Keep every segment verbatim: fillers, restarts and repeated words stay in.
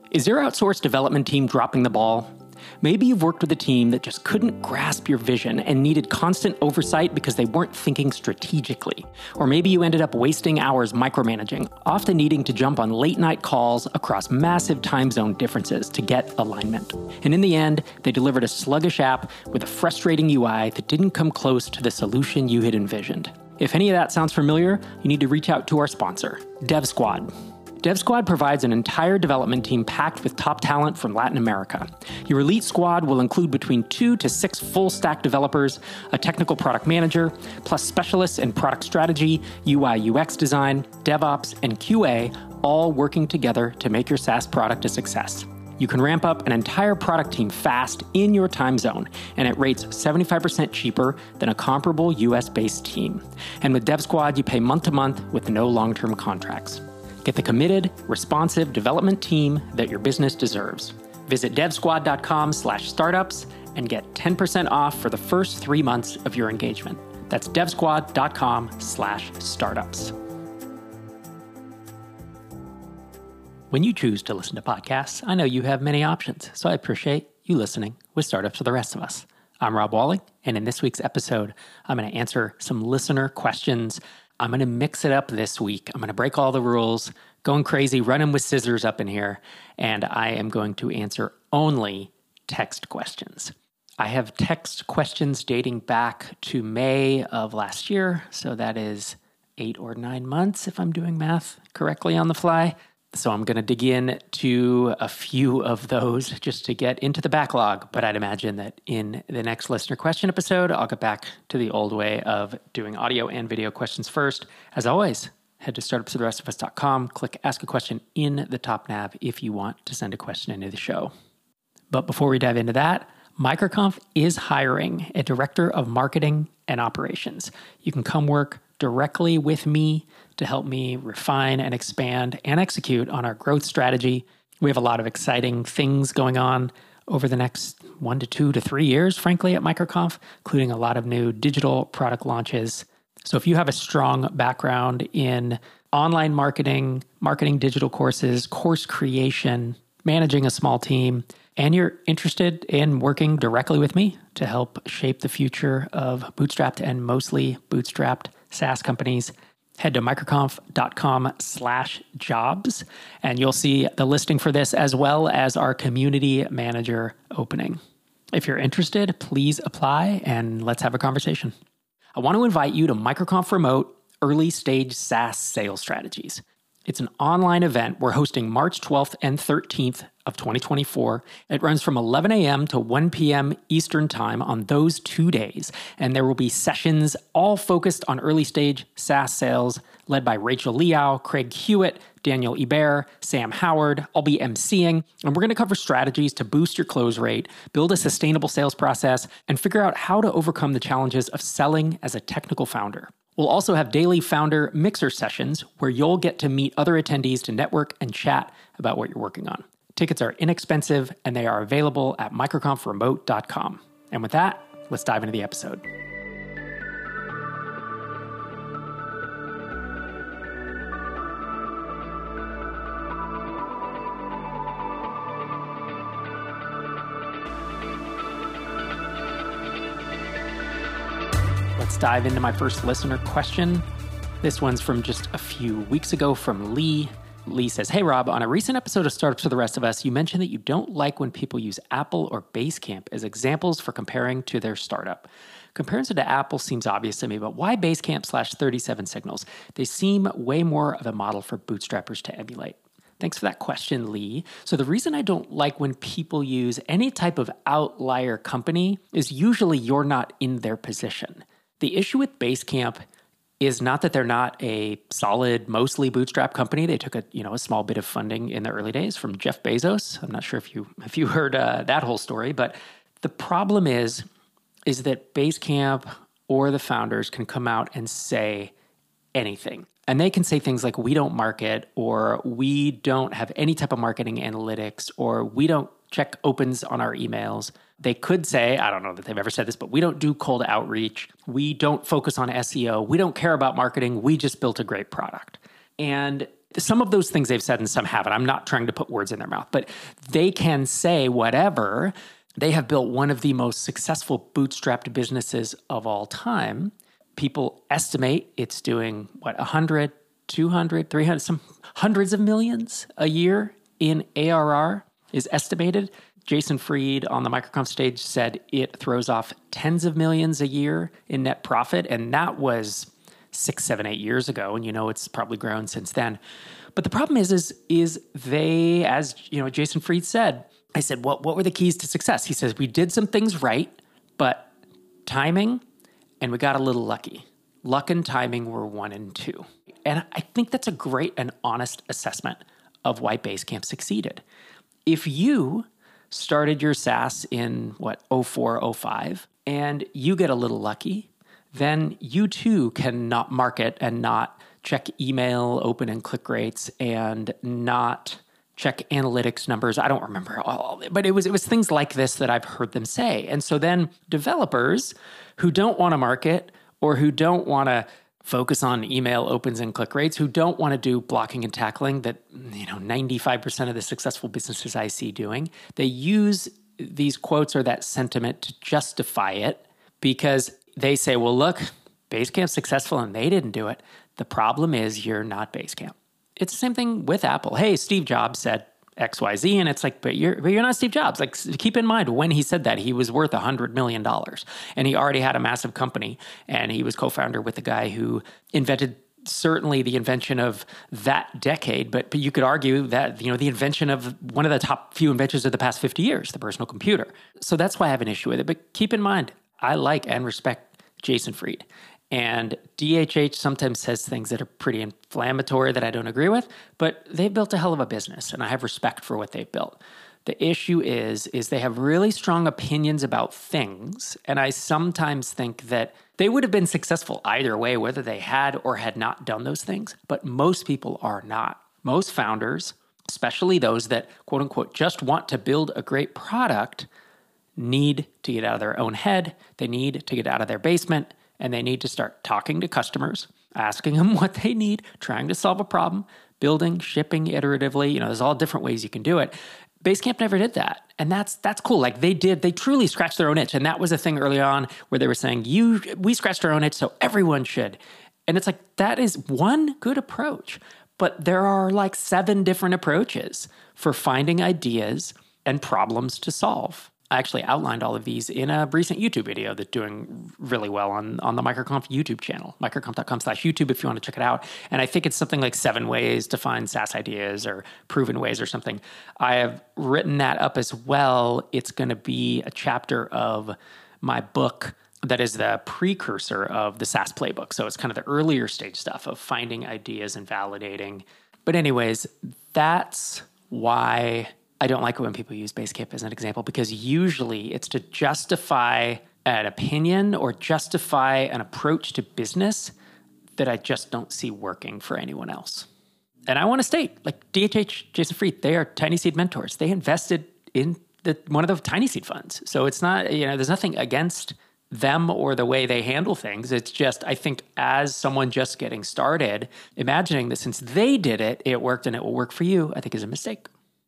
Is your outsourced development team dropping the ball? Maybe you've worked with a team that just couldn't grasp your vision and needed constant oversight because they weren't thinking strategically. Or maybe you ended up wasting hours micromanaging, often needing to jump on late-night calls across massive time zone differences to get alignment. And in the end, they delivered a sluggish app with a frustrating U I that didn't come close to the solution you had envisioned. If any of that sounds familiar, you need to reach out to our sponsor, DevSquad. DevSquad provides an entire development team packed with top talent from Latin America. Your elite squad will include between two to six full-stack developers, a technical product manager, plus specialists in product strategy, U I U X design, DevOps, and Q A, all working together to make your SaaS product a success. You can ramp up an entire product team fast in your time zone, and at rates seventy-five percent cheaper than a comparable U S-based team. And with DevSquad, you pay month to month with no long-term contracts. Get the committed, responsive development team that your business deserves. Visit devsquad.com slash startups and get ten percent off for the first three months of your engagement. That's devsquad.com slash startups. When you choose to listen to podcasts, I know you have many options, so I appreciate you listening with Startups for the Rest of Us. I'm Rob Walling, and in this week's episode, I'm going to answer some listener questions. I'm going to mix it up this week. I'm going to break all the rules, going crazy, running with scissors up in here, and I am going to answer only text questions. I have text questions dating back to May of last year, so that is eight or nine months if I'm doing math correctly on the fly. So I'm going to dig in to a few of those just to get into the backlog. But I'd imagine that in the next listener question episode, I'll get back to the old way of doing audio and video questions first. As always, head to startups for the rest of us dot com, click Ask a Question in the top nav if you want to send a question into the show. But before we dive into that, Microconf is hiring a director of marketing and operations. You can come work directly with me to help me refine and expand and execute on our growth strategy. We have a lot of exciting things going on over the next one to two to three years, frankly, at Microconf, including a lot of new digital product launches. So if you have a strong background in online marketing, marketing digital courses, course creation, managing a small team, and you're interested in working directly with me to help shape the future of bootstrapped and mostly bootstrapped SaaS companies, head to microconf.com slash jobs, and you'll see the listing for this as well as our community manager opening. If you're interested, please apply and let's have a conversation. I want to invite you to Microconf Remote Early Stage SaaS Sales Strategies. It's an online event we're hosting March twelfth and thirteenth of twenty twenty-four. It runs from eleven a.m. to one p.m. Eastern Time on those two days, and there will be sessions all focused on early stage SaaS sales led by Rachel Liao, Craig Hewitt, Daniel Hebert, Sam Howard. I'll be emceeing, and we're going to cover strategies to boost your close rate, build a sustainable sales process, and figure out how to overcome the challenges of selling as a technical founder. We'll also have daily founder mixer sessions where you'll get to meet other attendees to network and chat about what you're working on. Tickets are inexpensive and they are available at microconf remote dot com. And with that, let's dive into the episode. Let's dive into my first listener question. This one's from just a few weeks ago from Lee. Lee says, "Hey Rob, on a recent episode of Startups for the Rest of Us, you mentioned that you don't like when people use Apple or Basecamp as examples for comparing to their startup. Comparison to Apple seems obvious to me, but why Basecamp slash thirty-seven Signals? They seem way more of a model for bootstrappers to emulate." Thanks for that question, Lee. So the reason I don't like when people use any type of outlier company is usually you're not in their position. The issue with Basecamp is not that they're not a solid, mostly bootstrap company. They took a you know a small bit of funding in the early days from Jeff Bezos. I'm not sure if you if you heard uh, that whole story, but the problem is is that Basecamp or the founders can come out and say anything. And they can say things like, we don't market, or we don't have any type of marketing analytics, or we don't check opens on our emails. They could say, I don't know that they've ever said this, but we don't do cold outreach. We don't focus on S E O. We don't care about marketing. We just built a great product. And Some of those things they've said and some haven't. I'm not trying to put words in their mouth, but they can say whatever. They have built one of the most successful bootstrapped businesses of all time. People estimate it's doing, what, one hundred, two hundred, three hundred, some hundreds of millions a year in A R R is estimated. Jason Fried on the Microconf stage said it throws off tens of millions a year in net profit, and that was six, seven, eight years ago, and you know it's probably grown since then. But the problem is, is, is they, as you know, Jason Fried said, I said, what, what were the keys to success? He says, we did some things right, but timing, and we got a little lucky. Luck and timing were one and two. And I think that's a great and honest assessment of why Basecamp succeeded. If you started your SaaS in, what, oh four, oh five, and you get a little lucky, then you too can not market and not check email open and click rates and not check analytics numbers. I don't remember all, but it was it was things like this that I've heard them say. And so then developers who don't want to market or who don't want to focus on email opens and click rates, who don't want to do blocking and tackling that, you know, ninety-five percent of the successful businesses I see doing, they use these quotes or that sentiment to justify it because they say, well, look, Basecamp's successful and they didn't do it. The problem is you're not Basecamp. It's the same thing with Apple. Hey, Steve Jobs said X Y Z, and it's like, but you're but you're not Steve Jobs. Like, keep in mind, when he said that, he was worth one hundred million dollars, and he already had a massive company, and he was co-founder with the guy who invented certainly the invention of that decade, but, but you could argue that, you know, the invention of one of the top few inventions of the past fifty years, the personal computer. So that's why I have an issue with it. But keep in mind, I like and respect Jason Fried. And D H H sometimes says things that are pretty inflammatory that I don't agree with, but they've built a hell of a business, and I have respect for what they've built. The issue is, is they have really strong opinions about things, and I sometimes think that they would have been successful either way, whether they had or had not done those things, but most people are not. Most founders, especially those that, quote unquote, just want to build a great product, need to get out of their own head, they need to get out of their basement, and they need to start talking to customers, asking them what they need, trying to solve a problem, building, shipping iteratively. You know, there's all different ways you can do it. Basecamp never did that. And that's that's cool. Like they did, they truly scratched their own itch. And that was a thing early on where they were saying, "You, we scratched our own itch, so everyone should." And it's like, that is one good approach. But there are like seven different approaches for finding ideas and problems to solve. I actually outlined all of these in a recent YouTube video that's doing really well on, on the MicroConf YouTube channel, microconf.com slash YouTube if you want to check it out. And I think it's something like seven ways to find SaaS ideas or proven ways or something. I have written that up as well. It's going to be a chapter of my book that is the precursor of the SaaS playbook. So it's kind of the earlier stage stuff of finding ideas and validating. But anyways, that's why I don't like it when people use Basecamp as an example, because usually it's to justify an opinion or justify an approach to business that I just don't see working for anyone else. And I want to state, like D H H, Jason Fried, they are Tiny Seed mentors. They invested in the, one of the Tiny Seed funds. So it's not, you know, there's nothing against them or the way they handle things. It's just, I think as someone just getting started, imagining that since they did it, it worked and it will work for you, I think is a mistake.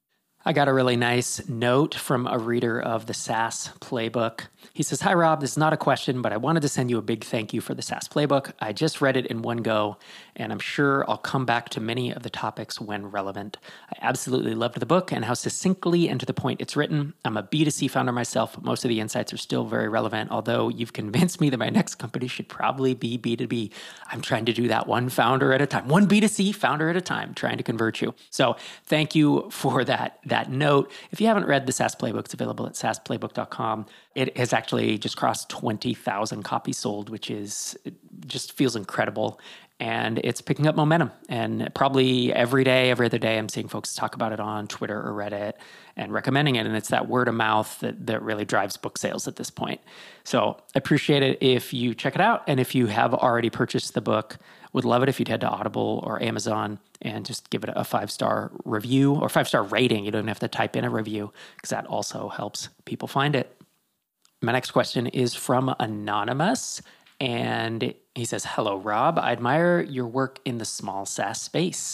I got a really nice note from a reader of the SaaS Playbook. He says, "Hi, Rob. This is not a question, but I wanted to send you a big thank you for the SaaS Playbook. I just read it in one go, and I'm sure I'll come back to many of the topics when relevant. I absolutely loved the book and how succinctly and to the point it's written. I'm a B two C founder myself, but most of the insights are still very relevant, although you've convinced me that my next company should probably be B two B. I'm trying to do that one founder at a time, one B two C founder at a time, trying to convert you. So thank you for that, that note. If you haven't read the SaaS Playbook, it's available at saas playbook dot com. It has actually just crossed twenty thousand copies sold, which is it just feels incredible. And it's picking up momentum. And probably every day, every other day, I'm seeing folks talk about it on Twitter or Reddit and recommending it. And it's that word of mouth that, that really drives book sales at this point. So I appreciate it if you check it out. And if you have already purchased the book, would love it if you'd head to Audible or Amazon and just give it a five-star review or five-star rating. You don't have to type in a review because that also helps people find it. My next question is from Anonymous. And he says, "Hello, Rob. I admire your work in the small SaaS space.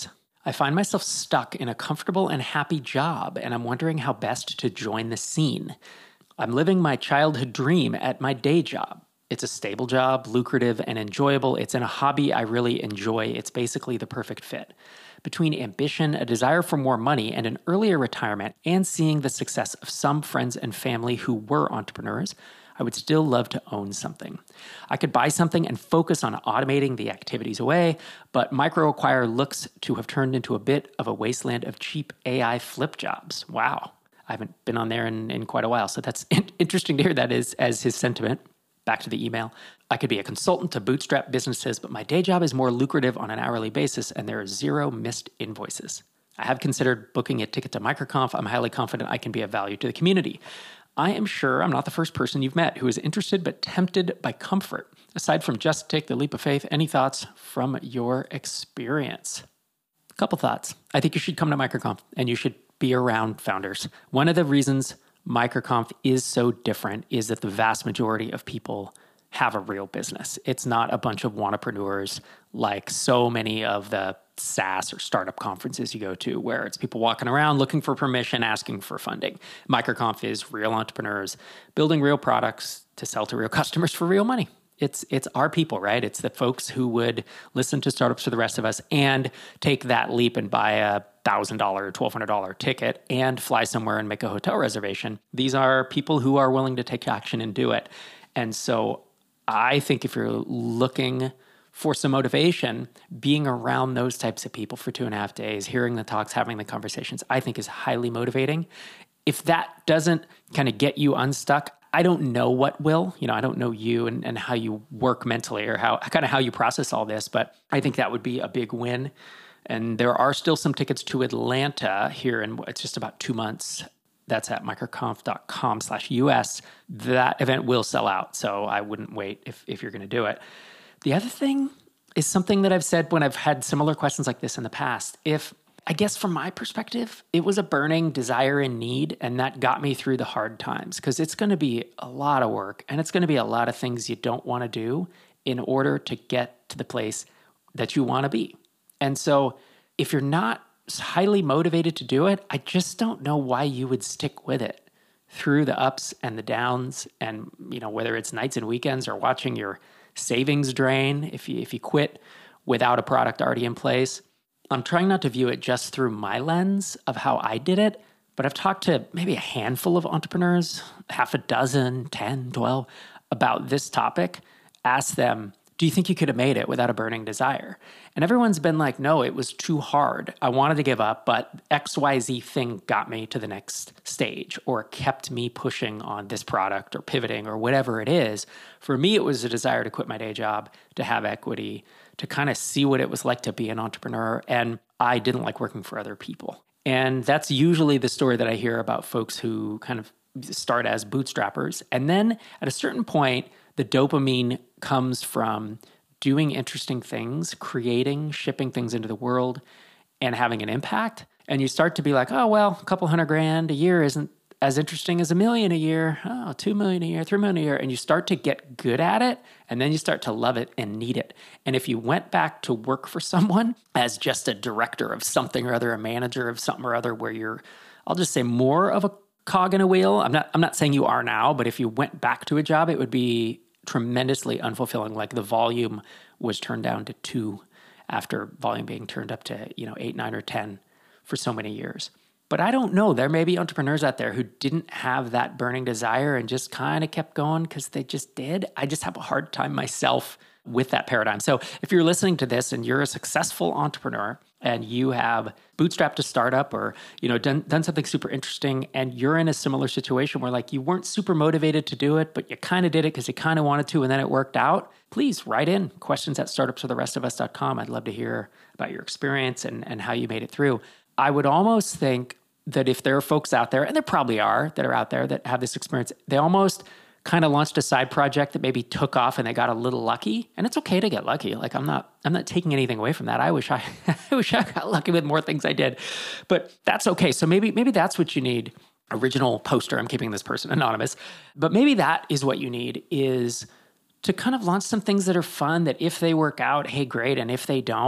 I find myself stuck in a comfortable and happy job, and I'm wondering how best to join the scene. I'm living my childhood dream at my day job. It's a stable job, lucrative and enjoyable. It's in a hobby I really enjoy. It's basically the perfect fit. Between ambition, a desire for more money, and an earlier retirement, and seeing the success of some friends and family who were entrepreneurs, I would still love to own something. I could buy something and focus on automating the activities away, but MicroAcquire looks to have turned into a bit of a wasteland of cheap A I flip jobs. Wow. I haven't been on there in, in quite a while, so that's interesting to hear that as, as his sentiment. Back to the email. I could be a consultant to bootstrap businesses, but my day job is more lucrative on an hourly basis, and there are zero missed invoices. I have considered booking a ticket to MicroConf. I'm highly confident I can be of value to the community. I am sure I'm not the first person you've met who is interested but tempted by comfort. Aside from just take the leap of faith, any thoughts from your experience? A couple thoughts. I think you should come to MicroConf and you should be around founders. One of the reasons MicroConf is so different is that the vast majority of people have a real business. It's not a bunch of wannapreneurs like so many of the SaaS or startup conferences you go to, where it's people walking around looking for permission, asking for funding. MicroConf is real entrepreneurs building real products to sell to real customers for real money. It's it's our people, right? It's the folks who would listen to Startups for the Rest of Us and take that leap and buy a one thousand dollars or twelve hundred dollars ticket and fly somewhere and make a hotel reservation. These are people who are willing to take action and do it. And so I think if you're looking for some motivation, being around those types of people for two and a half days, hearing the talks, having the conversations, I think is highly motivating. If that doesn't kind of get you unstuck, I don't know what will. You know, I don't know you and, and how you work mentally or how kind of how you process all this, but I think that would be a big win. And there are still some tickets to Atlanta here in it's just about two months. That's at microconf.com slash US. That event will sell out, so I wouldn't wait if, if you're going to do it. The other thing is something that I've said when I've had similar questions like this in the past. If, I guess from my perspective, it was a burning desire and need, and that got me through the hard times, because it's going to be a lot of work, and it's going to be a lot of things you don't want to do in order to get to the place that you want to be. And so if you're not highly motivated to do it, I just don't know why you would stick with it through the ups and the downs, and you know, whether it's nights and weekends or watching your savings drain if you if you quit without a product already in place. I'm trying not to view it just through my lens of how I did it, but I've talked to maybe a handful of entrepreneurs, half a dozen, ten, twelve, about this topic. Ask them, do you think you could have made it without a burning desire? And everyone's been like, no, it was too hard. I wanted to give up, but X Y Z thing got me to the next stage or kept me pushing on this product or pivoting or whatever it is. For me, it was a desire to quit my day job, to have equity, to kind of see what it was like to be an entrepreneur. And I didn't like working for other people. And that's usually the story that I hear about folks who kind of start as bootstrappers. And then at a certain point, the dopamine comes from doing interesting things, creating, shipping things into the world, and having an impact. And you start to be like, oh, well, a couple hundred grand a year isn't as interesting as a million a year. Oh, two million a year, three million a year. And you start to get good at it, and then you start to love it and need it. And if you went back to work for someone as just a director of something or other, a manager of something or other, where you're, I'll just say, more of a cog in a wheel. I'm not, I'm not saying you are now, but if you went back to a job, it would be tremendously unfulfilling. Like the volume was turned down to two after volume being turned up to, you know, eight, nine, or ten for so many years. But I don't know. There may be entrepreneurs out there who didn't have that burning desire and just kind of kept going because they just did. I just have a hard time myself with that paradigm. So if you're listening to this and you're a successful entrepreneur and you have bootstrapped a startup or, you know, done, done something super interesting, and you're in a similar situation where like you weren't super motivated to do it, but you kind of did it because you kind of wanted to, and then it worked out, please write in questions at startups for the rest of us dot com. I'd love to hear about your experience and, and how you made it through. I would almost think that if there are folks out there, and there probably are that are out there that have this experience, they almost kind of launched a side project that maybe took off and they got a little lucky. And it's okay to get lucky. Like I'm not, I'm not taking anything away from that. I wish I, I wish I got lucky with more things I did, but that's okay. So maybe, maybe that's what you need. Original poster. I'm keeping this person anonymous, but maybe that is what you need, is to kind of launch some things that are fun, that if they work out, hey, great. And if they don't,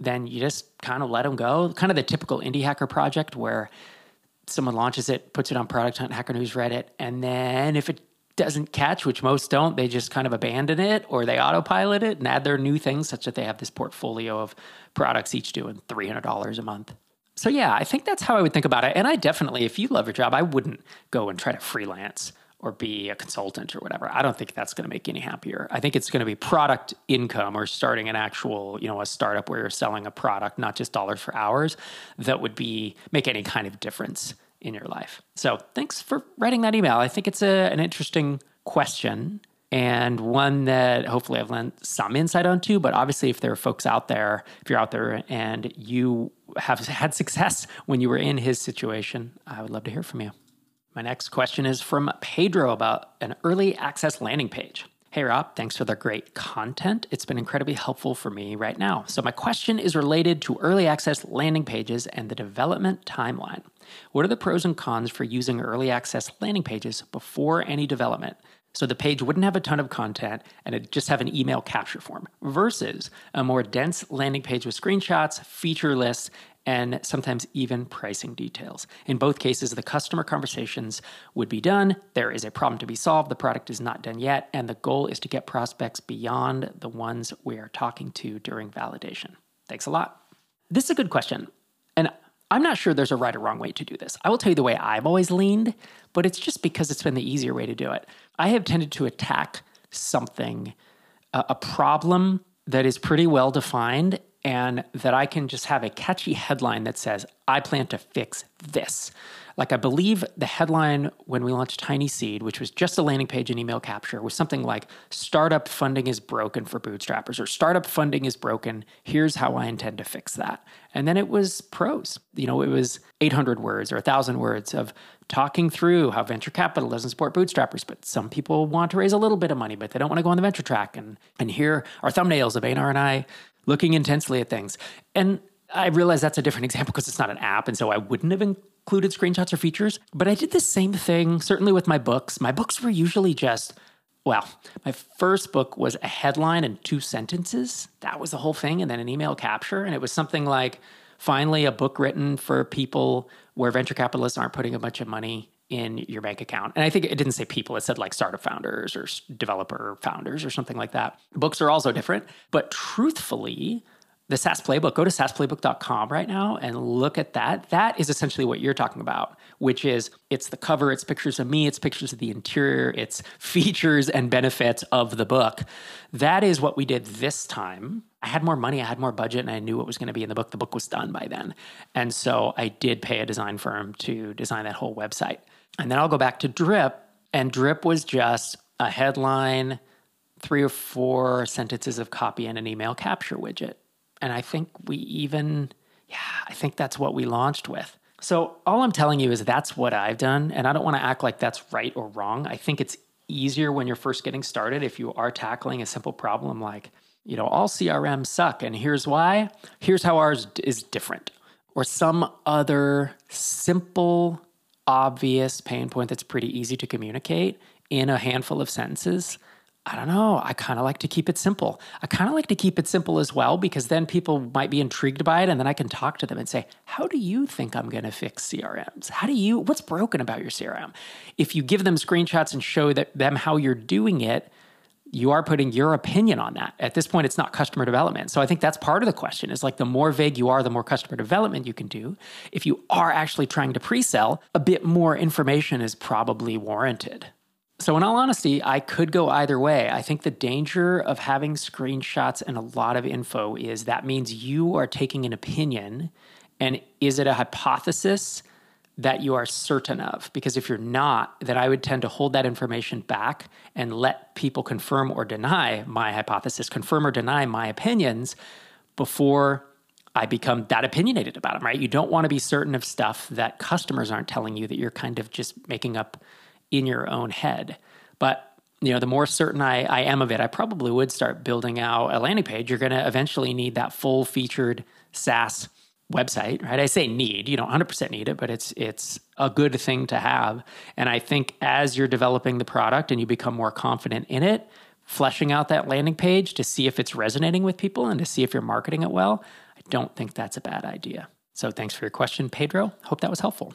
then you just kind of let them go. Kind of the typical indie hacker project where someone launches it, puts it on Product Hunt, Hacker News, Reddit, and then if it doesn't catch, which most don't, they just kind of abandon it or they autopilot it and add their new things such that they have this portfolio of products each doing three hundred dollars a month. So yeah, I think that's how I would think about it. And I definitely, if you love your job, I wouldn't go and try to freelance or be a consultant or whatever. I don't think that's going to make you any happier. I think it's going to be product income or starting an actual, you know, a startup where you're selling a product, not just dollars for hours, that would be make any kind of difference in your life. So thanks for writing that email. I think it's a, an interesting question and one that hopefully I've lent some insight onto. But obviously, if there are folks out there, if you're out there and you have had success when you were in his situation, I would love to hear from you. My next question is from Pedro about an early access landing page. Hey, Rob, thanks for the great content. It's been incredibly helpful for me right now. So my question is related to early access landing pages and the development timeline. What are the pros and cons for using early access landing pages before any development? So the page wouldn't have a ton of content and it'd just have an email capture form versus a more dense landing page with screenshots, feature lists, and sometimes even pricing details. In both cases, the customer conversations would be done. There is a problem to be solved. The product is not done yet. And the goal is to get prospects beyond the ones we are talking to during validation. Thanks a lot. This is a good question. And I'm not sure there's a right or wrong way to do this. I will tell you the way I've always leaned, but it's just because it's been the easier way to do it. I have tended to attack something, a, a problem that is pretty well defined and that I can just have a catchy headline that says, I plan to fix this. Like I believe the headline when we launched Tiny Seed, which was just a landing page and email capture, was something like, startup funding is broken for bootstrappers, or startup funding is broken. Here's how I intend to fix that. And then it was prose. You know, it was eight hundred words or one thousand words of talking through how venture capital doesn't support bootstrappers, but some people want to raise a little bit of money, but they don't want to go on the venture track. And, and here are thumbnails of Einar and I looking intensely at things. And I realize that's a different example because it's not an app, and so I wouldn't have included screenshots or features. But I did the same thing, certainly with my books. My books were usually just, well, my first book was a headline and two sentences. That was the whole thing, and then an email capture. And it was something like, finally, a book written for people where venture capitalists aren't putting a bunch of money in your bank account. And I think it didn't say people, it said like startup founders or developer founders or something like that. Books are also different. But truthfully, the SaaS Playbook, go to saas playbook dot com right now and look at that. That is essentially what you're talking about, which is it's the cover, it's pictures of me, it's pictures of the interior, it's features and benefits of the book. That is what we did this time. I had more money, I had more budget, and I knew what was going to be in the book. The book was done by then. And so I did pay a design firm to design that whole website. And then I'll go back to Drip, and Drip was just a headline, three or four sentences of copy, and an email capture widget. And I think we even, yeah, I think that's what we launched with. So all I'm telling you is that's what I've done. And I don't want to act like that's right or wrong. I think it's easier when you're first getting started if you are tackling a simple problem like, you know, all C R Ms suck. And here's why. Here's how ours is different. Or some other simple, obvious pain point that's pretty easy to communicate in a handful of sentences. I don't know. I kind of like to keep it simple. I kind of like to keep it simple as well, because then people might be intrigued by it. And then I can talk to them and say, how do you think I'm going to fix C R Ms? How do you, what's broken about your C R M? If you give them screenshots and show that, them how you're doing it, you are putting your opinion on that. At this point, it's not customer development. So I think that's part of the question is like the more vague you are, the more customer development you can do. If you are actually trying to pre-sell, a bit more information is probably warranted. So in all honesty, I could go either way. I think the danger of having screenshots and a lot of info is that means you are taking an opinion, and is it a hypothesis that you are certain of? Because if you're not, then I would tend to hold that information back and let people confirm or deny my hypothesis, confirm or deny my opinions before I become that opinionated about them, right? You don't want to be certain of stuff that customers aren't telling you that you're kind of just making up in your own head. But, you know, the more certain I, I am of it, I probably would start building out a landing page. You're going to eventually need that full featured SaaS website, right? I say need, you don't one hundred percent need it, but it's it's a good thing to have. And I think as you're developing the product and you become more confident in it, fleshing out that landing page to see if it's resonating with people and to see if you're marketing it well, I don't think that's a bad idea. So thanks for your question, Pedro. Hope that was helpful.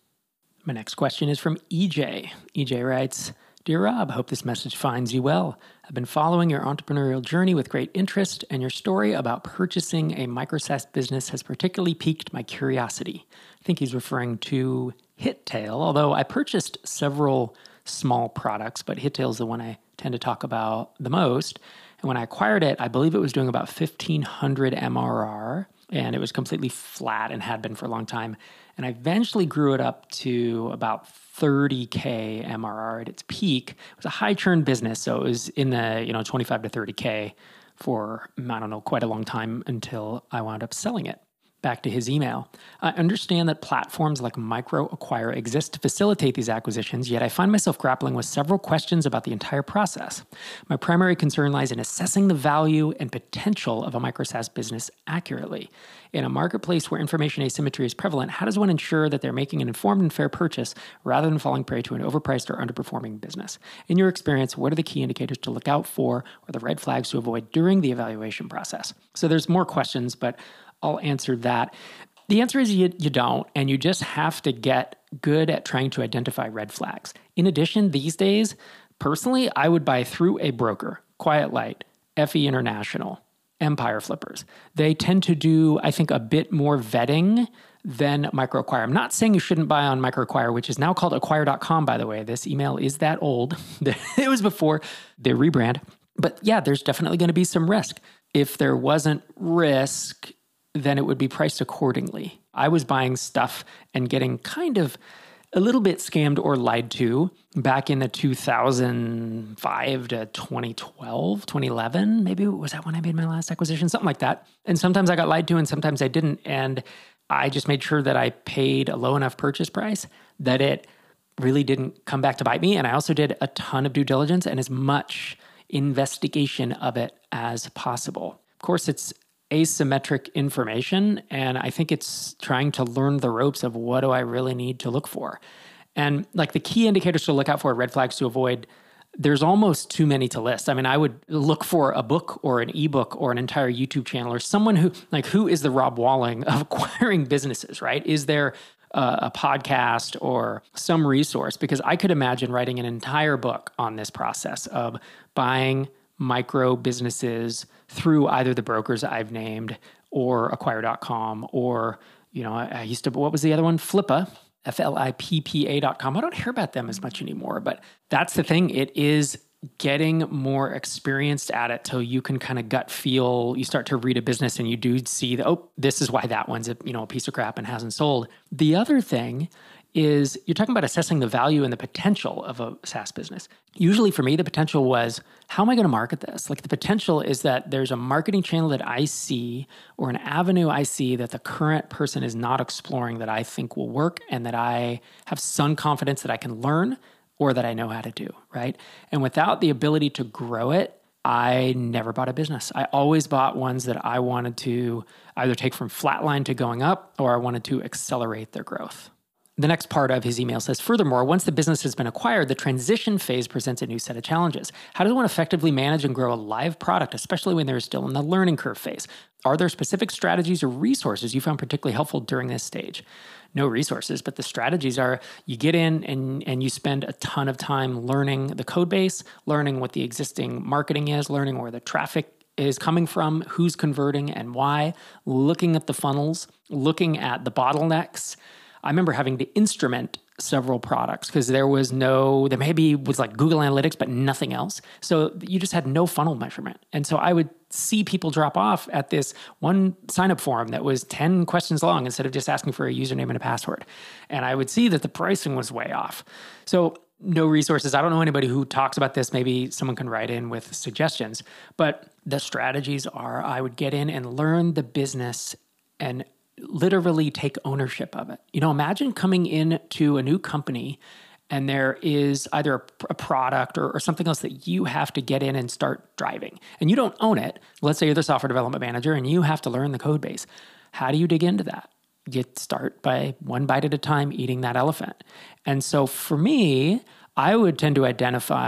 My next question is from E J. E J writes, Dear Rob, hope this message finds you well. I've been following your entrepreneurial journey with great interest, and your story about purchasing a micro SaaS business has particularly piqued my curiosity. I think he's referring to HitTail, although I purchased several small products, but HitTail is the one I tend to talk about the most. And when I acquired it, I believe it was doing about fifteen hundred M R R, and it was completely flat and had been for a long time. And I eventually grew it up to about thirty K M R R at its peak. It was a high churn business, so it was in the, you know, twenty-five to thirty K for, I don't know, quite a long time until I wound up selling it. Back to his email. I understand that platforms like MicroAcquire exist to facilitate these acquisitions, yet I find myself grappling with several questions about the entire process. My primary concern lies in assessing the value and potential of a micro SaaS business accurately. In a marketplace where information asymmetry is prevalent, how does one ensure that they're making an informed and fair purchase rather than falling prey to an overpriced or underperforming business? In your experience, what are the key indicators to look out for or the red flags to avoid during the evaluation process? So there's more questions, but I'll answer that. The answer is you, you don't, and you just have to get good at trying to identify red flags. In addition, these days, personally, I would buy through a broker, Quiet Light, F E International, Empire Flippers. They tend to do, I think, a bit more vetting than MicroAcquire. I'm not saying you shouldn't buy on MicroAcquire, which is now called acquire dot com, by the way. This email is that old. It was before the rebrand. But yeah, there's definitely going to be some risk. If there wasn't risk, then it would be priced accordingly. I was buying stuff and getting kind of a little bit scammed or lied to back in the two thousand five to twenty twelve, twenty eleven. Maybe was that when I made my last acquisition? Something like that. And sometimes I got lied to and sometimes I didn't. And I just made sure that I paid a low enough purchase price that it really didn't come back to bite me. And I also did a ton of due diligence and as much investigation of it as possible. Of course, it's asymmetric information, and I think it's trying to learn the ropes of what do I really need to look for. And like the key indicators to look out for, red flags to avoid, there's almost too many to list. I mean, I would look for a book or an ebook or an entire YouTube channel or someone who, like, who is the Rob Walling of acquiring businesses, right? Is there uh, a podcast or some resource? Because I could imagine writing an entire book on this process of buying micro businesses through either the brokers I've named or acquire dot com or, you know, I, I used to, what was the other one? Flippa, F L I P P A dot com. I don't hear about them as much anymore, but that's the thing. It is getting more experienced at it till you can kind of gut feel, you start to read a business and you do see that, oh, this is why that one's a, you know, a piece of crap and hasn't sold. The other thing is you're talking about assessing the value and the potential of a SaaS business. Usually for me, the potential was, how am I going to market this? Like the potential is that there's a marketing channel that I see or an avenue I see that the current person is not exploring that I think will work and that I have some confidence that I can learn or that I know how to do, right? And without the ability to grow it, I never bought a business. I always bought ones that I wanted to either take from flatline to going up or I wanted to accelerate their growth. The next part of his email says, furthermore, once the business has been acquired, the transition phase presents a new set of challenges. How does one effectively manage and grow a live product, especially when they're still in the learning curve phase? Are there specific strategies or resources you found particularly helpful during this stage? No resources, but the strategies are you get in and, and you spend a ton of time learning the code base, learning what the existing marketing is, learning where the traffic is coming from, who's converting and why, looking at the funnels, looking at the bottlenecks. I remember having to instrument several products because there was no, there maybe was like Google Analytics, but nothing else. So you just had no funnel measurement. And so I would see people drop off at this one sign-up form that was ten questions long instead of just asking for a username and a password. And I would see that the pricing was way off. So no resources. I don't know anybody who talks about this. Maybe someone can write in with suggestions. But the strategies are I would get in and learn the business and literally take ownership of it. You know, imagine coming into a new company and there is either a, a product or, or something else that you have to get in and start driving. And you don't own it. Let's say you're the software development manager and you have to learn the code base. How do you dig into that? You start by one bite at a time eating that elephant. And so for me, I would tend to identify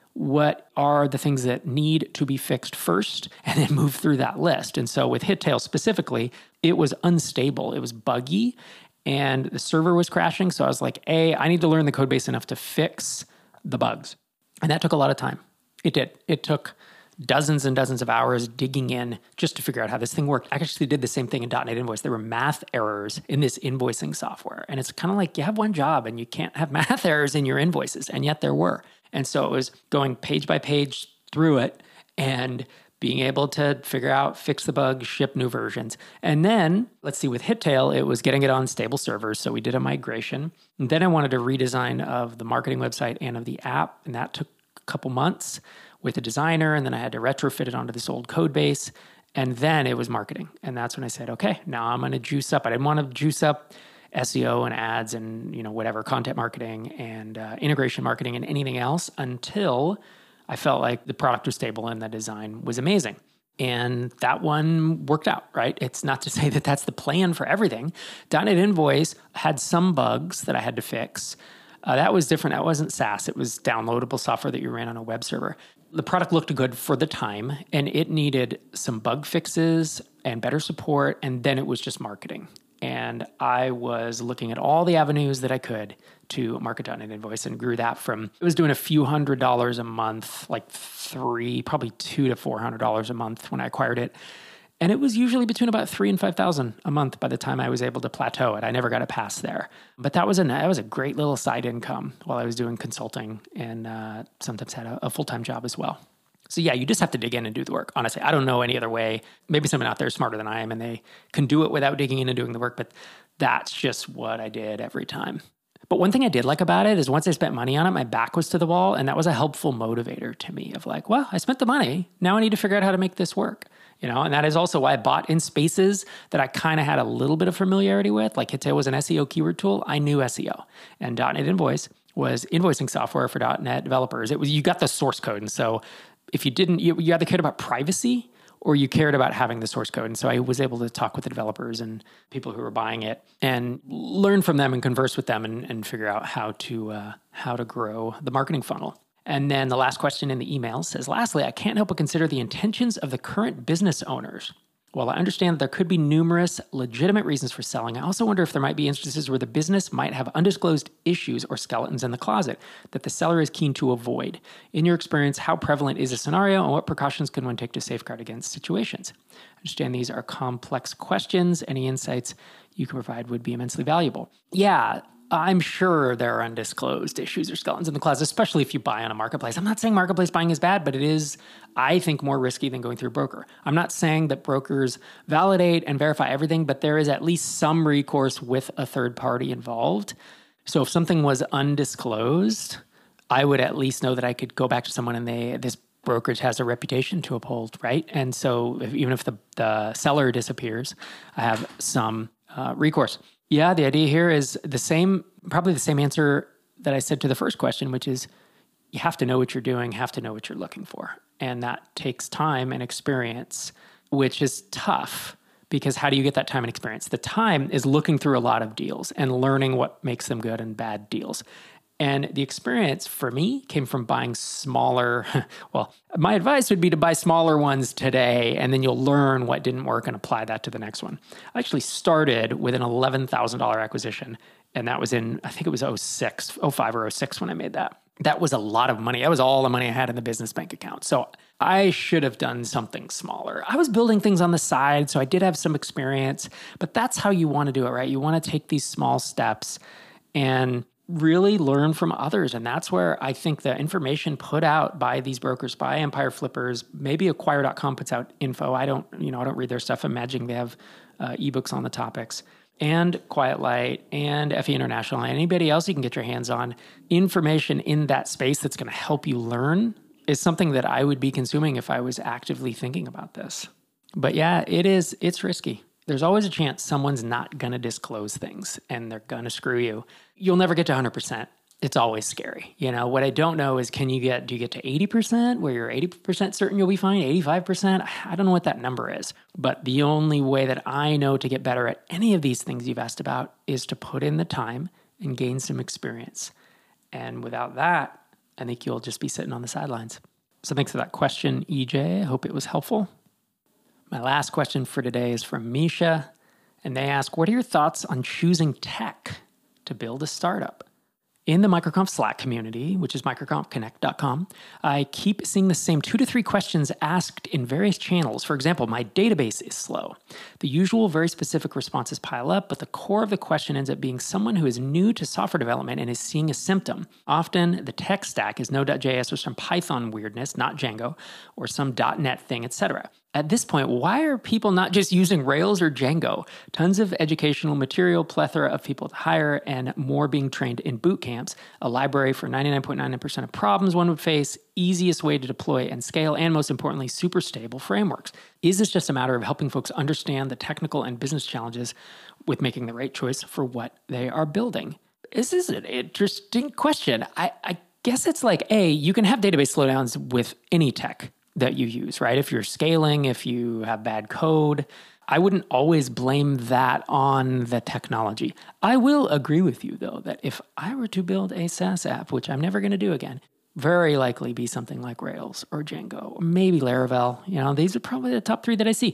what are the things that need to be fixed first, and then move through that list. And so with Hittail specifically, it was unstable. It was buggy, and the server was crashing. So I was like, A, I need to learn the code base enough to fix the bugs. And that took a lot of time. It did. It took dozens and dozens of hours digging in just to figure out how this thing worked. I actually did the same thing in dot net Invoice. There were math errors in this invoicing software. And it's kind of like you have one job and you can't have math errors in your invoices. And yet there were. And so it was going page by page through it and being able to figure out, fix the bugs, ship new versions. And then, let's see, with Hittail, it was getting it on stable servers. So we did a migration. And then I wanted a redesign of the marketing website and of the app. And that took a couple months with a designer, and then I had to retrofit it onto this old code base, and then it was marketing. And that's when I said, okay, now I'm going to juice up. I didn't want to juice up S E O and ads and, you know, whatever, content marketing and uh, integration marketing and anything else until I felt like the product was stable and the design was amazing. And that one worked out, right? It's not to say that that's the plan for everything. dot net Invoice had some bugs that I had to fix. Uh, that was different. That wasn't SaaS. It was downloadable software that you ran on a web server. The product looked good for the time, and it needed some bug fixes and better support, and then it was just marketing. And I was looking at all the avenues that I could to market dot net Invoice and grew that from, it was doing a few hundred dollars a month, like three, probably two to four hundred dollars a month when I acquired it. And it was usually between about three and five thousand a month by the time I was able to plateau it. I never got a pass there, but that was a that was a great little side income while I was doing consulting, and uh, sometimes had a, a full time job as well. So yeah, you just have to dig in and do the work. Honestly, I don't know any other way. Maybe someone out there is smarter than I am, and they can do it without digging in and doing the work. But that's just what I did every time. But one thing I did like about it is once I spent money on it, my back was to the wall, and that was a helpful motivator to me of like, well, I spent the money. Now I need to figure out how to make this work. You know, and that is also why I bought in spaces that I kind of had a little bit of familiarity with. Like Hittail was an S E O keyword tool. I knew S E O. And dot net Invoice was invoicing software for dot net developers. It was, you got the source code. And so if you didn't, you, you either cared about privacy or you cared about having the source code. And so I was able to talk with the developers and people who were buying it and learn from them and converse with them and, and figure out how to uh, how to grow the marketing funnel. And then the last question in the email says, lastly, I can't help but consider the intentions of the current business owners. While I understand that there could be numerous legitimate reasons for selling, I also wonder if there might be instances where the business might have undisclosed issues or skeletons in the closet that the seller is keen to avoid. In your experience, how prevalent is a scenario, and what precautions can one take to safeguard against situations? I understand these are complex questions. Any insights you can provide would be immensely valuable. Yeah. I'm sure there are undisclosed issues or skeletons in the closet, especially if you buy on a marketplace. I'm not saying marketplace buying is bad, but it is, I think, more risky than going through a broker. I'm not saying that brokers validate and verify everything, but there is at least some recourse with a third party involved. So if something was undisclosed, I would at least know that I could go back to someone and they this brokerage has a reputation to uphold, right? And so if, even if the, the seller disappears, I have some uh, recourse. Yeah, the idea here is the same, probably the same answer that I said to the first question, which is you have to know what you're doing, have to know what you're looking for. And that takes time and experience, which is tough because how do you get that time and experience? The time is looking through a lot of deals and learning what makes them good and bad deals. And the experience for me came from buying smaller, well, my advice would be to buy smaller ones today, and then you'll learn what didn't work and apply that to the next one. I actually started with an eleven thousand dollars acquisition, and that was in, I think it was oh six, oh five or oh six when I made that. That was a lot of money. That was all the money I had in the business bank account. So I should have done something smaller. I was building things on the side, so I did have some experience, but that's how you want to do it, right? You want to take these small steps and really learn from others. And that's where I think the information put out by these brokers, by Empire Flippers, maybe acquire dot com puts out info. I don't, you know, I don't read their stuff. I'm imagining they have uh, ebooks on the topics. And Quiet Light and F E International and anybody else you can get your hands on. Information in that space that's going to help you learn is something that I would be consuming if I was actively thinking about this. But yeah, it is, it's risky. There's always a chance someone's not going to disclose things and they're going to screw you. You'll never get to one hundred percent. It's always scary. You know, what I don't know is can you get, do you get to eighty percent where you're eighty percent certain you'll be fine, eighty-five percent? I don't know what that number is. But the only way that I know to get better at any of these things you've asked about is to put in the time and gain some experience. And without that, I think you'll just be sitting on the sidelines. So thanks for that question, E J. I hope it was helpful. My last question for today is from Misha, and they ask, what are your thoughts on choosing tech to build a startup? In the MicroConf Slack community, which is microconf connect dot com, I keep seeing the same two to three questions asked in various channels. For example, my database is slow. The usual very specific responses pile up, but the core of the question ends up being someone who is new to software development and is seeing a symptom. Often, the tech stack is Node.js or some Python weirdness, not Django, or some .NET thing, et cetera. At this point, why are people not just using Rails or Django? Tons of educational material, plethora of people to hire, and more being trained in boot camps, a library for ninety-nine point nine nine percent of problems one would face, easiest way to deploy and scale, and most importantly, super stable frameworks. Is this just a matter of helping folks understand the technical and business challenges with making the right choice for what they are building? This is an interesting question. I, I guess it's like, A, you can have database slowdowns with any tech that you use, right? If you're scaling, if you have bad code, I wouldn't always blame that on the technology. I will agree with you, though, that if I were to build a SaaS app, which I'm never going to do again, very likely be something like Rails or Django, or maybe Laravel. You know, these are probably the top three that I see.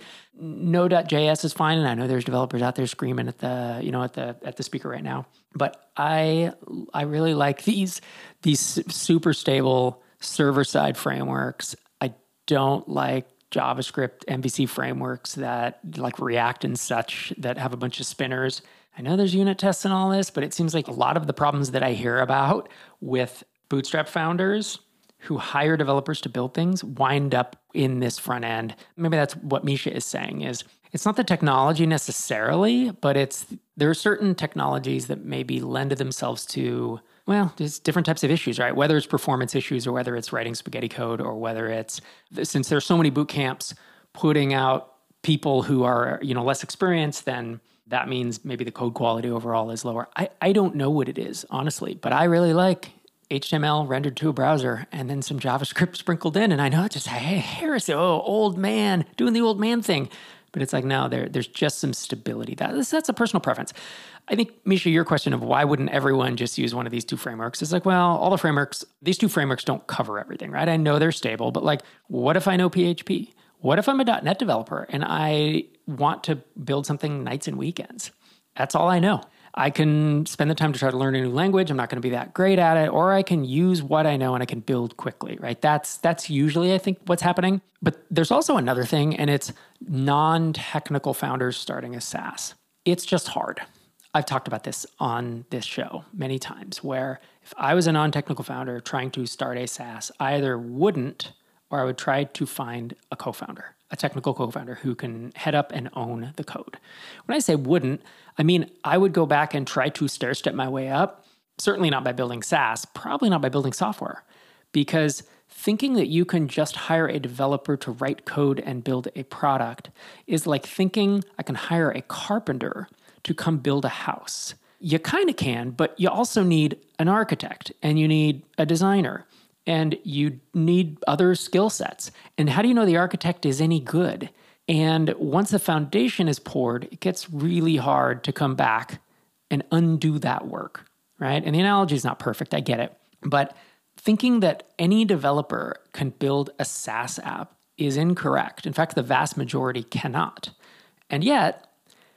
Node.js is fine, and I know there's developers out there screaming at the, you know, at the at the speaker right now. But I I really like these these super stable server-side frameworks. Don't like JavaScript M V C frameworks that like React and such that have a bunch of spinners. I know there's unit tests and all this, but it seems like a lot of the problems that I hear about with Bootstrap founders who hire developers to build things wind up in this front end. Maybe that's what Misha is saying is it's not the technology necessarily, but it's there are certain technologies that maybe lend themselves to, well, there's different types of issues, right? Whether it's performance issues or whether it's writing spaghetti code or whether it's, since there's so many boot camps putting out people who are, you know, less experienced, then that means maybe the code quality overall is lower. I, I don't know what it is, honestly, but I really like H T M L rendered to a browser and then some JavaScript sprinkled in. And I know it's just, hey, Harris, oh, old man, doing the old man thing. But it's like, no, there, there's just some stability. That, that's a personal preference. I think, Misha, your question of why wouldn't everyone just use one of these two frameworks is like, well, all the frameworks, these two frameworks don't cover everything, right? I know they're stable, but like, what if I know P H P? What if I'm a .NET developer and I want to build something nights and weekends? That's all I know. I can spend the time to try to learn a new language. I'm not going to be that great at it, or I can use what I know and I can build quickly, right? That's that's usually, I think, what's happening. But there's also another thing, and it's non-technical founders starting a SaaS. It's just hard. I've talked about this on this show many times, where if I was a non-technical founder trying to start a SaaS, I either wouldn't or I would try to find a co-founder, a technical co-founder who can head up and own the code. When I say wouldn't, I mean, I would go back and try to stair-step my way up, certainly not by building SaaS, probably not by building software, because thinking that you can just hire a developer to write code and build a product is like thinking I can hire a carpenter to come build a house. You kind of can, but you also need an architect and you need a designer and you need other skill sets. And how do you know the architect is any good? And once the foundation is poured, it gets really hard to come back and undo that work, right? And the analogy is not perfect, I get it. But thinking that any developer can build a SaaS app is incorrect. In fact, the vast majority cannot. And yet,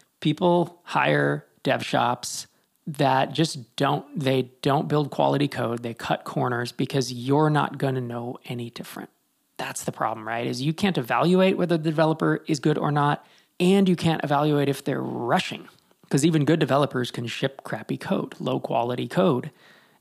people hire dev shops that just don't, they don't build quality code. They cut corners because you're not going to know any different. That's the problem, right? Is you can't evaluate whether the developer is good or not, and you can't evaluate if they're rushing. Because even good developers can ship crappy code, low quality code,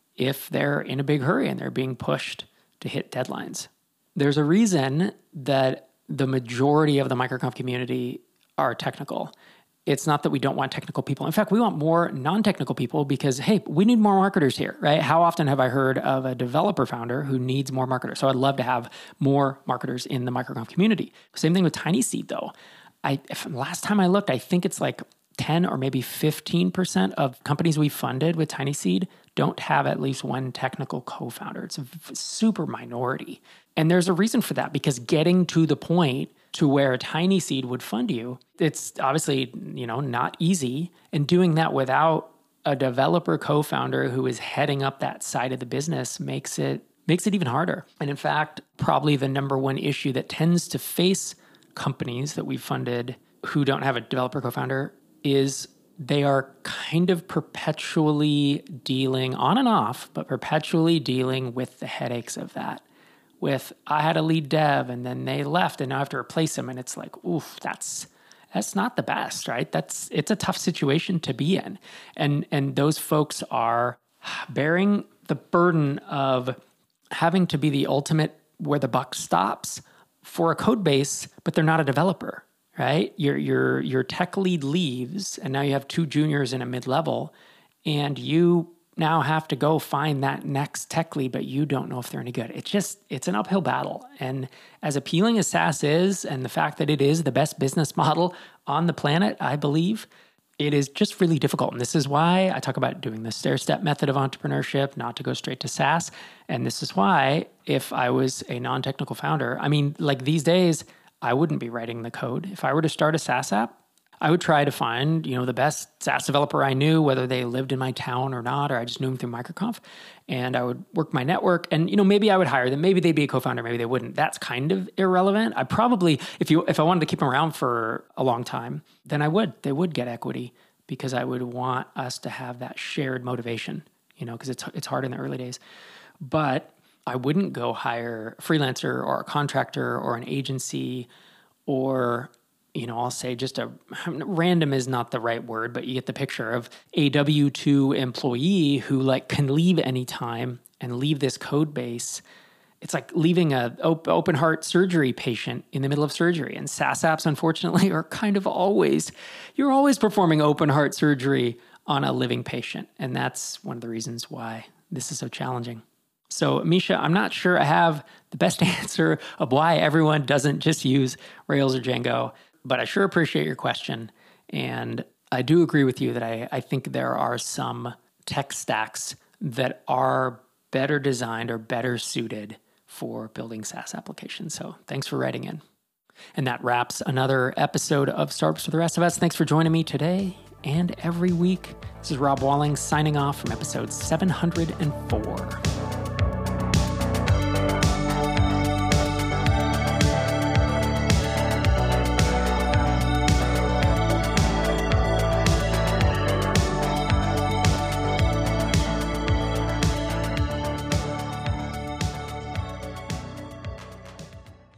if they're in a big hurry and they're being pushed to hit deadlines. There's a reason that the majority of the MicroConf community are technical. It's not that we don't want technical people. In fact, we want more non-technical people because, hey, we need more marketers here, right? How often have I heard of a developer founder who needs more marketers? So I'd love to have more marketers in the MicroConf community. Same thing with TinySeed, though. I if, last time I looked, I think it's like ten or maybe fifteen percent of companies we funded with TinySeed don't have at least one technical co-founder. It's a super minority. And there's a reason for that, because getting to the point to where a TinySeed would fund you, it's obviously, you know, not easy. And doing that without a developer co-founder who is heading up that side of the business makes it makes it even harder. And in fact, probably the number one issue that tends to face companies that we've funded who don't have a developer co-founder is they are kind of perpetually dealing on and off, but perpetually dealing with the headaches of that. With, I had a lead dev and then they left and now I have to replace them. And it's like, oof, that's that's not the best, right? That's it's a tough situation to be in. And and those folks are bearing the burden of having to be the ultimate where the buck stops for a code base, but they're not a developer, right? Your your your tech lead leaves, and now you have two juniors and a mid-level, and you now have to go find that next tech lead, but you don't know if they're any good. It's just, it's an uphill battle. And as appealing as SaaS is, and the fact that it is the best business model on the planet, I believe, it is just really difficult. And this is why I talk about doing the stair-step method of entrepreneurship, not to go straight to SaaS. And this is why if I was a non-technical founder, I mean, like these days, I wouldn't be writing the code. If I were to start a SaaS app, I would try to find, you know, the best SaaS developer I knew, whether they lived in my town or not, or I just knew them through MicroConf. And I would work my network and, you know, maybe I would hire them. Maybe they'd be a co-founder, maybe they wouldn't. That's kind of irrelevant. I probably, if you, if I wanted to keep them around for a long time, then I would, they would get equity because I would want us to have that shared motivation, you know, because it's, it's hard in the early days. But I wouldn't go hire a freelancer or a contractor or an agency or, you know, I'll say just a random is not the right word, but you get the picture of a W two employee who like can leave anytime and leave this code base. It's like leaving a op- open heart surgery patient in the middle of surgery. And SaaS apps, unfortunately, are kind of always, you're always performing open heart surgery on a living patient. And that's one of the reasons why this is so challenging. So, Misha, I'm not sure I have the best answer of why everyone doesn't just use Rails or Django, but I sure appreciate your question. And I do agree with you that I, I think there are some tech stacks that are better designed or better suited for building SaaS applications. So thanks for writing in. And that wraps another episode of Startups for the Rest of Us. Thanks for joining me today and every week. This is Rob Walling signing off from episode seven hundred four.